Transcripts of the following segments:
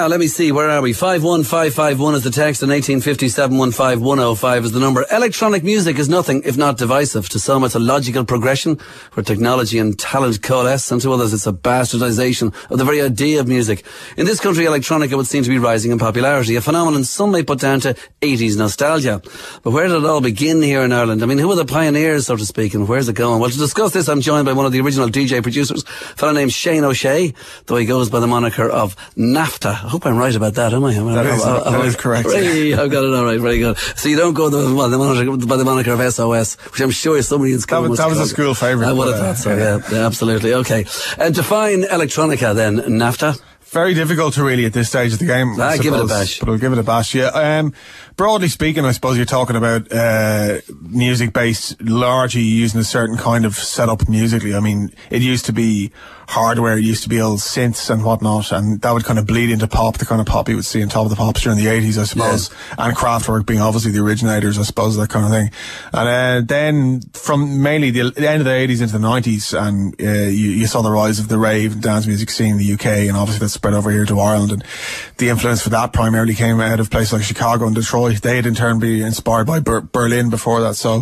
Now, let me see, where are we? 51551 is the text and 1850 is the number. Electronic music is nothing if not divisive. To some, it's a logical progression where technology and talent coalesce, and to others, it's a bastardization of the very idea of music. In this country, electronica would seem to be rising in popularity, a phenomenon some may put down to 80s nostalgia. But where did it all begin here in Ireland? I mean, who are the pioneers, so to speak, and where's it going? Well, to discuss this, I'm joined by one of the original DJ producers, a fellow named Shane O'Shea, though he goes by the moniker of NAFTA. I hope I'm right about that, am I? That is correct. Hey, I've got it all right, very good. So you don't go by the moniker of SOS, which I'm sure somebody in school that was a school favourite. I would have thought so, yeah, absolutely. Okay. And define electronica then, NAFTA. Very difficult to really at this stage of the game. Give it a bash. But I'll give it a bash, yeah. Broadly speaking, I suppose you're talking about music based largely using a certain kind of setup musically. I mean, it used to be hardware, it used to be old synths and whatnot, and that would kind of bleed into pop, the kind of pop you would see on Top of the Pops during the 80s, I suppose, and Kraftwerk being obviously the originators, I suppose, that kind of thing. And then from mainly the end of the 80s into the 90s, and you saw the rise of the rave and dance music scene in the UK, and obviously that spread over here to Ireland, and the influence for that primarily came out of places like Chicago and Detroit. They had in turn been inspired by Berlin before that. So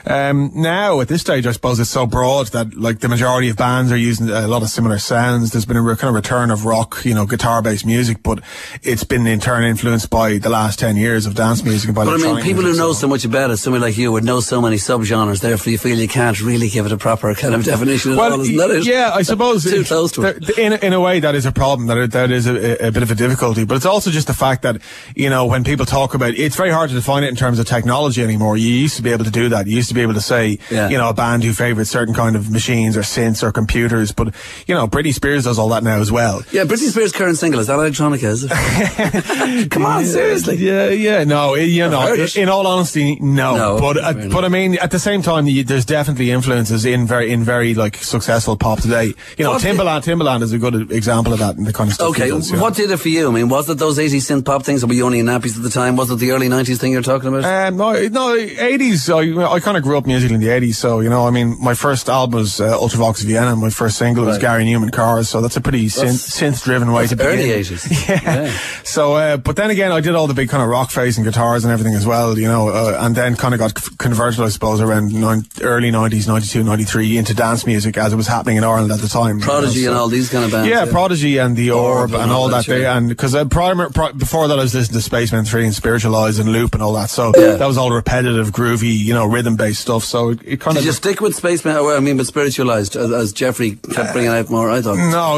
now at this stage, I suppose it's so broad that like the majority of bands are using a lot of similar sounds. There's been a kind of return of rock, guitar-based music, but it's been in turn influenced by the last 10 years of dance music and by electronic music. But I mean, people who know so much about it, somebody like you would know so many subgenres, therefore you feel you can't really give it a proper kind of definition at all, isn't that it? Yeah, I suppose too close to it. In a way that is a problem, that is a bit of a difficulty, but it's also just the fact that, when people talk about, it's very hard to define it in terms of technology anymore. You used to be able to do that. You used to be able to say, a band who favoured certain kind of machines or synths or computers, but, Britney Spears does all that now as well. Yeah, Britney Spears' current single, is that electronica, is it? Come on, seriously. Yeah, no, in all honesty, no. But I mean, at the same time, there's definitely influences in very like successful pop today. Timbaland is a good example of that and the kind of stuff. Okay, what did it for you? I mean, was it those 80s synth pop things, or were you only in nappies at the time? Was it the early 90s thing you're talking about? No, 80s. I kind of grew up musically in the 80s, so I mean, my first album was Ultravox Vienna. My first single was Gary Newman Cars, so that's a pretty synth-driven way to begin. Early 80s. Yeah. So, but then again, I did all the big kind of rock phase and guitars and everything as well, and then kind of got converted, I suppose, around early 90s, 92, 93 into dance music as it was happening in Ireland at the time. Prodigy and all these kind of bands. Yeah, Prodigy and the Orb and all that. And because before that I was listening to Spaceman 3 and Spiritualize and Loop and all that, so that was all repetitive, groovy, rhythm-based stuff. So it kind of... Did you stick with Spaceman, but Spiritualized, as Jeffrey kept bringing out more, I thought? No,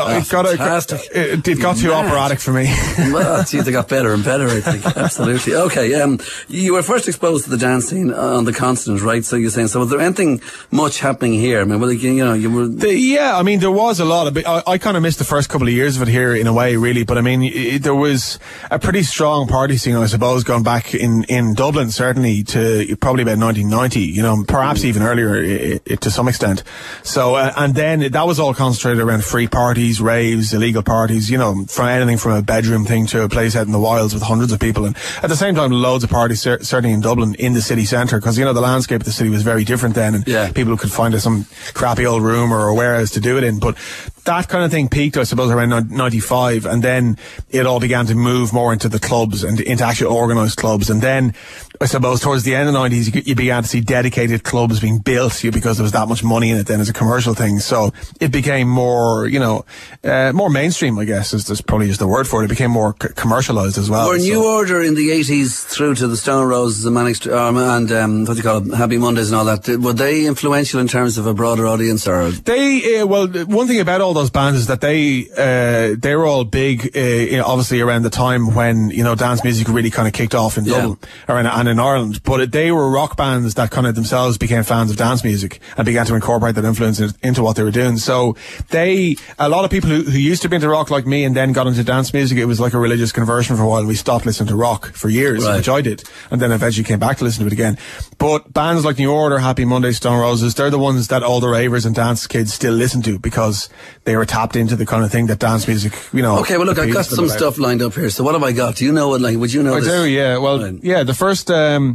it got too operatic for me. Well, geez, they got better and better, I think. Absolutely. Okay, you were first exposed to the dance scene on the continent, right? So you're saying, so was there anything much happening here? I mean, you were... I mean, there was a lot of it. I kind of missed the first couple of years of it here in a way, really, but I mean, there was a pretty strong party scene, I suppose, going back in Dublin, certainly to probably about 1990, perhaps even earlier to some extent. So, and then that was all concentrated around free parties, raves, illegal parties, from anything from a bedroom thing to a place out in the wilds with hundreds of people. And at the same time, loads of parties, certainly in Dublin, in the city centre, because, the landscape of the city was very different then, and people could find some crappy old room or a warehouse to do it in. But that kind of thing peaked, I suppose, around 95, and then it all began to move more into the clubs and into actually organised clubs. And then, I suppose, towards the end of the 90s, you began to see dedicated clubs being built because there was that much money in it then as a commercial thing. So it became more, more mainstream, I guess, is probably just the word for it. It became more commercialised as well. Were New Order in the 80s through to the Stone Roses and Manic and what do you call it, Happy Mondays and all that? Were they influential in terms of a broader audience? Or they, one thing about all those bands is that they were all big, obviously around the time when, dance music really kind of kicked off in Dublin and in Ireland. But they were rock bands that kind of themselves became fans of dance music and began to incorporate that influence into what they were doing. So a lot of people who used to be into rock like me and then got into dance music, it was like a religious conversion for a while. We stopped listening to rock for years, which I did, and then eventually came back to listen to it again. But bands like New Order, Happy Mondays, Stone Roses, they're the ones that all the ravers and dance kids still listen to because they were tapped into the kind of thing that dance music, Okay, well look, I've got some stuff lined up here. So what have I got? Do you know what, would you know I this? do, yeah. Well, the first,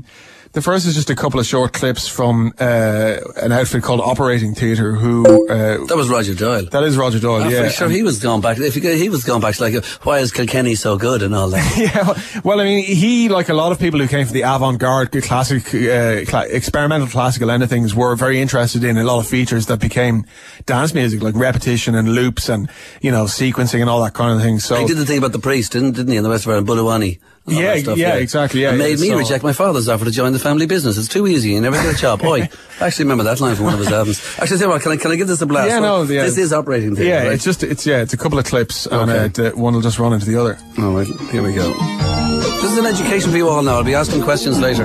The first is just a couple of short clips from an outfit called Operating Theatre, who... that was Roger Doyle. That is Roger Doyle, I'm yeah. pretty sure he was going back. He was going back to like, why is Kilkenny so good and all that? Yeah, well, I mean, he, like a lot of people who came from the avant-garde, classic, experimental classical end of things, were very interested in a lot of features that became dance music, like repetition and loops and, you know, sequencing and all that kind of thing. So he did the thing about the priest, didn't he, in the West of Ireland, Buluwani. Yeah, exactly. Yeah, it made me reject my father's offer to join the family business. It's too easy. You never get a job. Oi, I actually remember that line from one of his albums. Actually, say what? Can I give this a blast? Yeah, This is Operating Theatre. Yeah, right? it's a couple of clips, and one will just run into the other. All right, here we go. This is an education for you all now. I'll be asking questions later.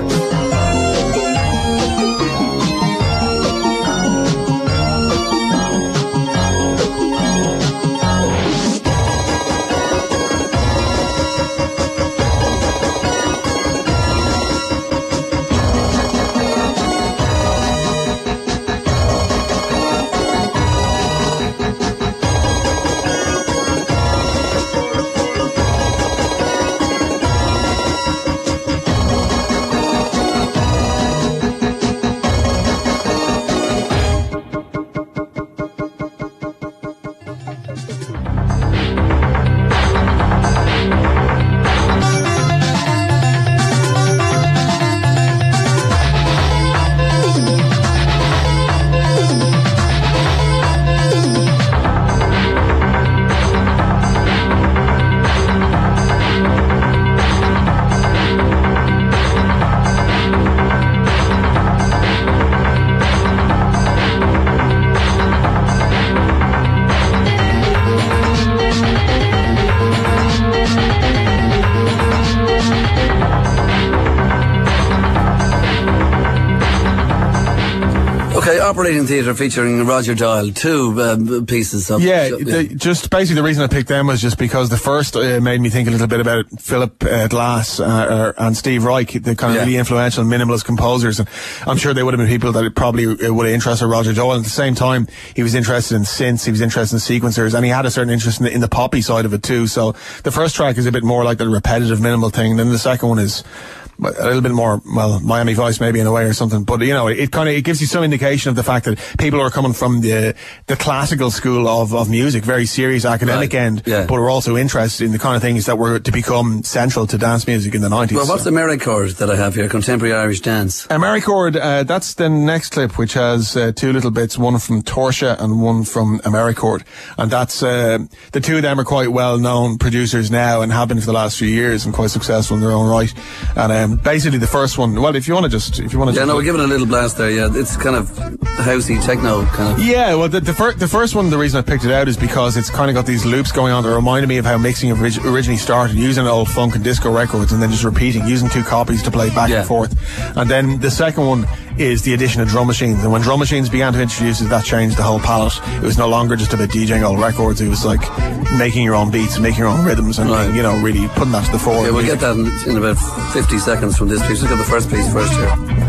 Okay, Operating Theatre featuring Roger Doyle, two pieces of... Just basically the reason I picked them was just because the first made me think a little bit about Philip Glass and Steve Reich, the kind of really influential minimalist composers, and I'm sure they would have been people that probably would have interested Roger Doyle. At the same time, he was interested in synths, he was interested in sequencers, and he had a certain interest in the poppy side of it too. So the first track is a bit more like the repetitive minimal thing, and then the second one is a little bit more, well, Miami Vice maybe in a way or something, but you know, it gives you some indication of the fact that people are coming from the classical school of music, very serious academic end, but are also interested in the kind of things that were to become central to dance music in the 90s. Well, what's the AmeriChord that I have here? Contemporary Irish Dance. AmeriChord, that's the next clip, which has two little bits, one from Torsha and one from AmeriChord, and that's the two of them are quite well known producers now and have been for the last few years and quite successful in their own right. And basically the first one, well, if you want to just we'll give it a little blast there. Yeah, it's kind of housey techno kind of. Yeah, well, the first one, the reason I picked it out is because it's kind of got these loops going on that reminded me of how mixing originally started, using old funk and disco records and then just repeating, using two copies to play back and forth. And then the second one is the addition of drum machines, and when drum machines began to introduce it, that changed the whole palette. It was no longer just about DJing old records, it was like making your own beats and making your own rhythms and being, you know, really putting that to the fore. Yeah, we'll get that in about 50 seconds from this piece. Let's get the first piece first here.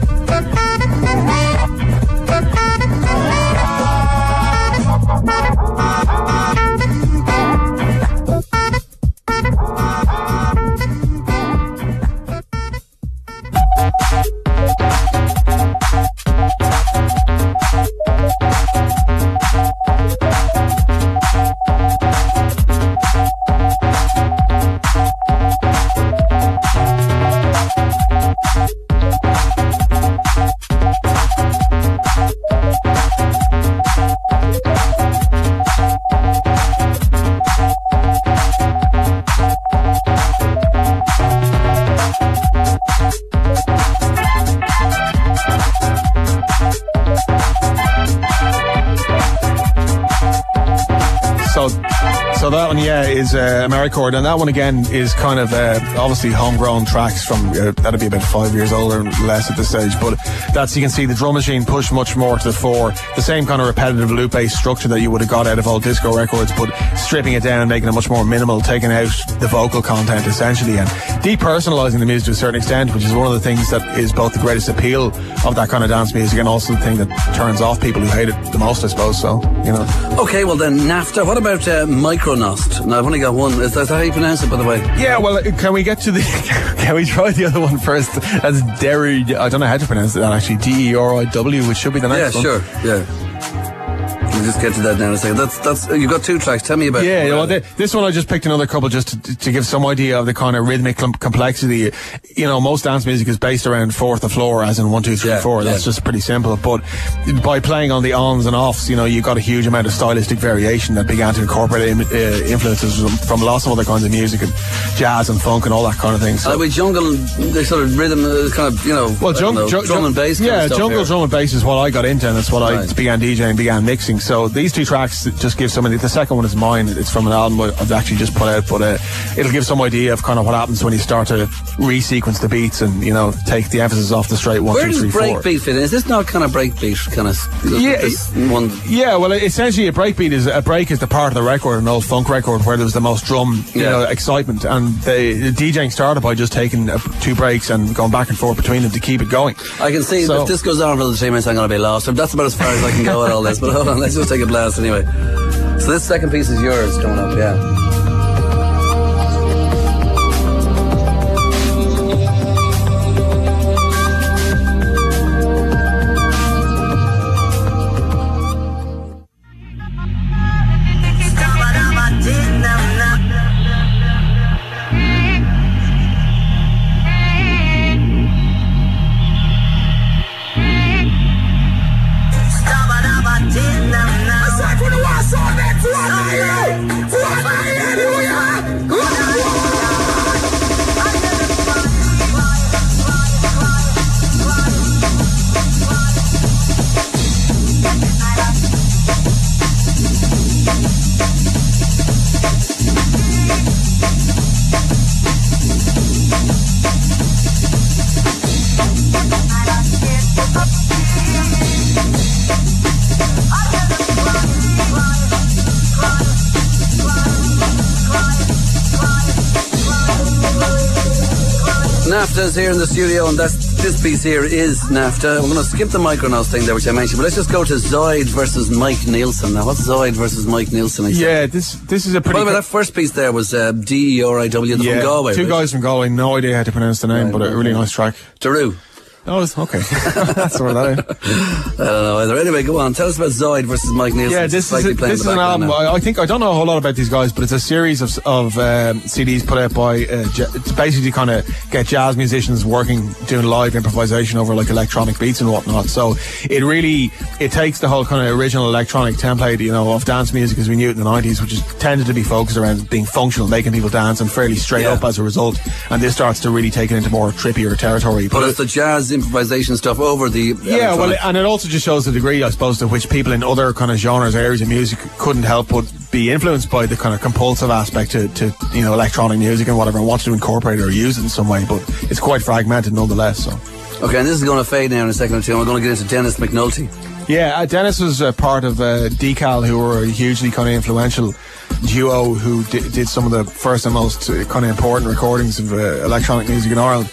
So that one, is AmeriChord, and that one again is kind of obviously homegrown tracks from that'd be about 5 years old or less at this stage. But that's, you can see the drum machine push much more to the fore, the same kind of repetitive loop-based structure that you would have got out of old disco records, but stripping it down, making it much more minimal, taking out the vocal content essentially, and depersonalizing the music to a certain extent, which is one of the things that is both the greatest appeal of that kind of dance music and also the thing that turns off people who hate it the most, I suppose. So, you know. Okay, well then, NAFTA. What about Micronost. Now, I've only got one. Is that how you pronounce it, by the way? Yeah, well, can we get to the... Can we try the other one first? That's Derry... I don't know how to pronounce it, actually. DERIW, which should be the next one. Yeah, sure. Yeah. We'll just get to that now in a second. That's you've got two tracks. Tell me about it. Yeah, well, this one I just picked another couple just to give some idea of the kind of rhythmic complexity. You know, most dance music is based around fourth the floor, as in 1, 2, 3, 4. That's just pretty simple. But by playing on the ons and offs, you know, you got a huge amount of stylistic variation that began to incorporate influences from lots of other kinds of music and jazz and funk and all that kind of thing. So with jungle, the sort of rhythm, kind of, you know, well, drum and bass. Yeah, kind of stuff jungle here. Drum and bass is what I got into, and that's what I began DJing, began mixing. So these two tracks just give some idea. The second one is mine. It's from an album I've actually just put out, but it'll give some idea of kind of what happens when you start to resequence the beats and, you know, take the emphasis off the straight 1, 2, 3, 4. Where does breakbeat fit in? Is this not kind of breakbeat kind of? One? Yeah. Well, essentially, a break is the part of the record, an old funk record where there was the most drum, you know, excitement, and the DJing started by just taking 2 breaks and going back and forth between them to keep it going. I can see if this goes on for another 3 minutes, I'm going to be lost. That's about as far as I can go with all this. But hold on, let's just take a blast anyway. So this second piece is yours coming up, yeah. NAFTA's here in the studio, and this piece here is NAFTA. We're going to skip the Micronos thing there, which I mentioned, but let's just go to Zoid versus Mike Nielsen. Now, what's Zoid versus Mike Nielsen? Yeah, this is a pretty... By the way, that first piece there was DERIW, from Galway. Two guys from Galway, no idea how to pronounce the name, but a really nice track. Daru. Oh, it's okay. That's sort of that. I don't know either. Anyway, go on. Tell us about Zoid versus Mike Nielsen. Yeah, this is an album. I don't know a whole lot about these guys, but it's a series of CDs put out by it's basically kind of get jazz musicians working, doing live improvisation over like electronic beats and whatnot. So it takes the whole kind of original electronic template, you know, of dance music as we knew it in the 90s, which is tended to be focused around being functional, making people dance and fairly straight up as a result. And this starts to really take it into more trippier territory. But it's the jazz improvisation stuff over the well, and it also just shows the degree, I suppose, to which people in other kind of genres, areas of music couldn't help but be influenced by the kind of compulsive aspect to you know, electronic music and whatever, and wanted to incorporate it or use it in some way, but it's quite fragmented nonetheless. So okay, and this is going to fade now in a second or two, and we're going to get into Dennis McNulty. Yeah, Dennis was part of Decal, who were a hugely kind of influential duo who did some of the first and most kind of important recordings of electronic music in Ireland.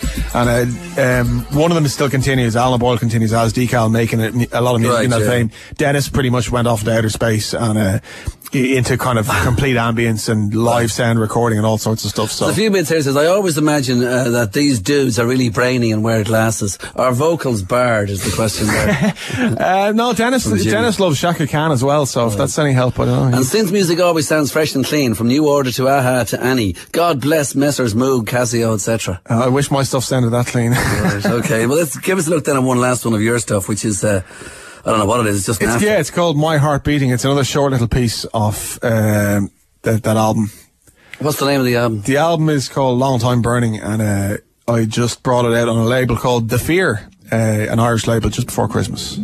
And one of them still continues. Alan Boyle continues as Decal, making a lot of music in that vein. Dennis pretty much went off to outer space and into kind of complete ambience and live sound recording and all sorts of stuff. So a few bits here says, I always imagine that these dudes are really brainy and wear glasses. Are vocals barred is the question there. No, Dennis loves Shaka Khan as well, so if that's any help, I don't know. And since music always sounds fresh and clean, from New Order to Aha to Annie, God bless Messrs Moog, Casio, etc. I wish my stuff sounded that clean. Right, okay, well, let's give us a look then at one last one of your stuff, which is I don't know what it is. It's just it's called My Heart Beating. It's another short little piece of that album. What's the name of the album? The album is called Long Time Burning, and I just brought it out on a label called The Fear, an Irish label, just before Christmas.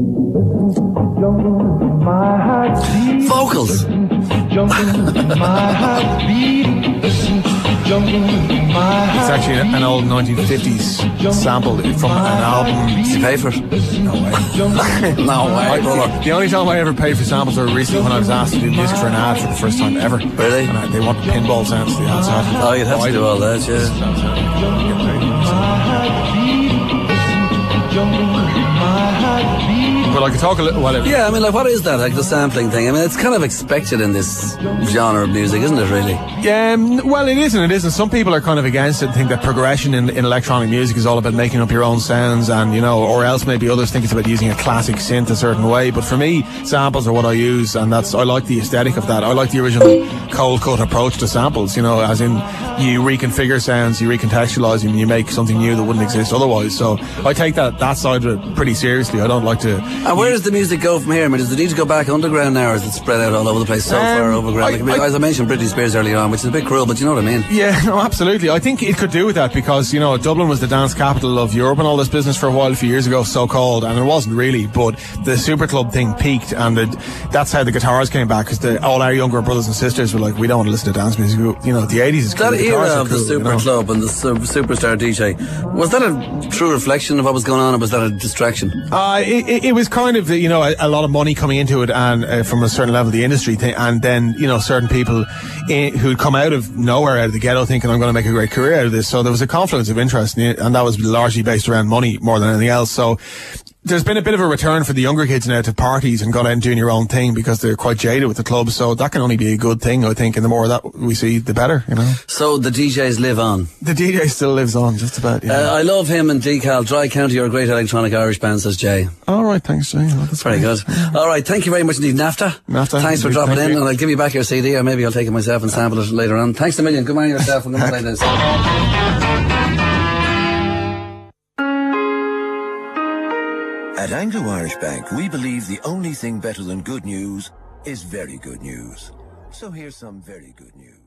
Vocals. It's actually an old 1950s sample from an album. Did you pay for it? No way. No way, brother. The only time I ever paid for samples were recently when I was asked to do music for an ad for the first time ever. Really? And they want pinball sounds to the ad. Oh, you'd have to do all that, yeah. but I could talk a little while. Yeah, I mean, like, what is that? Like the sampling thing? I mean, it's kind of expected in this genre of music, isn't it? Really? Well, it is and it isn't. Some people are kind of against it and think that progression in electronic music is all about making up your own sounds, and or else maybe others think it's about using a classic synth a certain way. But for me, samples are what I use, and I like the aesthetic of that. I like the original cold cut approach to samples. As in you reconfigure sounds, you recontextualize them, and you make something new that wouldn't exist otherwise. So I take that side of it pretty seriously. I don't like to. And where does the music go from here? I mean, does it need to go back underground now, or is it spread out all over the place so far overground? As I mentioned Britney Spears earlier on, which is a bit cruel, but you know what I mean? Yeah, no, absolutely. I think it could do with that because, Dublin was the dance capital of Europe and all this business for a while, a few years ago, so-called, and it wasn't really, but the Super Club thing peaked, and that's how the guitars came back, because all our younger brothers and sisters were like, we don't want to listen to dance music. The 80s is cool. That era of the Super Club and the Superstar DJ, was that a true reflection of what was going on, or was that a distraction? It was kind of, a lot of money coming into it, and from a certain level of the industry thing, and then, certain people who'd come out of nowhere, out of the ghetto, thinking I'm going to make a great career out of this. So there was a confluence of interest, and that was largely based around money more than anything else. So there's been a bit of a return for the younger kids now to parties and going out and doing your own thing because they're quite jaded with the club. So that can only be a good thing, I think. And the more of that we see, the better, So the DJs live on. The DJ still lives on, just about, yeah. I love him and Decal. Dry County are a great electronic Irish band, says Jay. All right, thanks, Jay. Well, that's very good. All right, thank you very much indeed, NAFTA. Thanks for dropping in, and I'll give you back your CD, or maybe I'll take it myself and sample it later on. Thanks a million. Good morning yourself, and good morning this. At Anglo-Irish Bank, we believe the only thing better than good news is very good news. So here's some very good news.